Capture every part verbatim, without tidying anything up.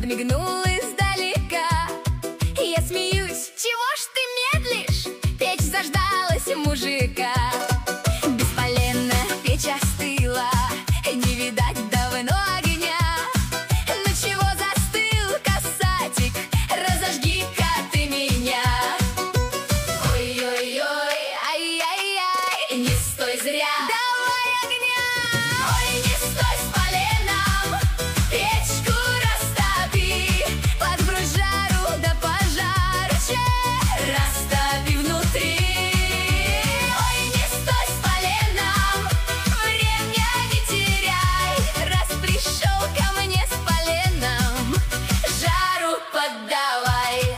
подмигнул издалека. Я смеюсь: чего ж ты медлишь? Печь заждалась мужика. Бесполезно, печь остыла, не видать давно огня. Ну чего застыл, касатик? Разожги-ка ты меня. Ой-ой-ой, ай-яй-яй, не стой зря, давай огня. Ой, не стой с поленом, печку растопи, подбрось жару да пожарче, растопи внутри. Ой, не стой с поленом, время не теряй, раз пришел ко мне с поленом, жару поддавай.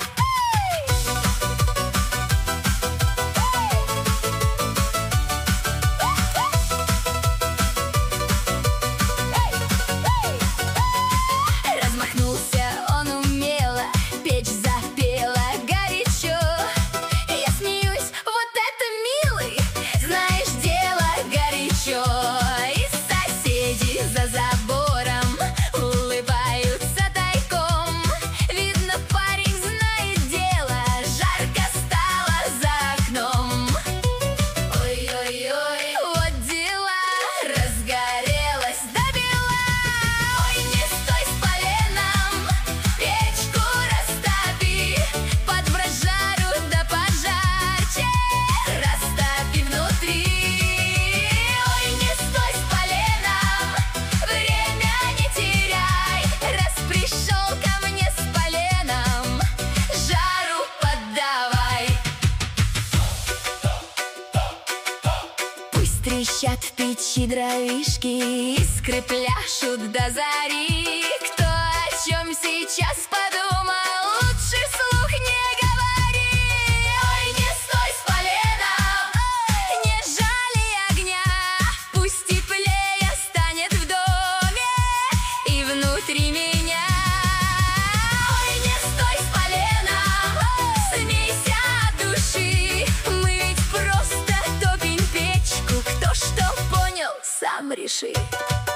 Размахнулся он умело, печь запела горячо. Я смеюсь: вот это милый, знаешь, дело горячо. И соседи за забором улыбаются тайком. Видно, парень знает дело, жарко стало за окном. Ой-ой-ой, вот дела, разгорелась до бела. Ой, не стой с поленом, печку растопи, подбрось жару да пожарче, растопи внутри. Ой, не стой с поленом, время не теряй, раз пришел ко мне с поленом, жару поддавай. Пусть трещат в печи дровишки, искры пляшут до зари. Кто о чем сейчас подумал, лучше вслух не говори. Ой, не стой с поленом, не жали огня, пусть теплее станет в доме и внутри меня. Ой, не стой с поленом, смейся от души, мы ведь просто топим печку, кто что понял, сам реши.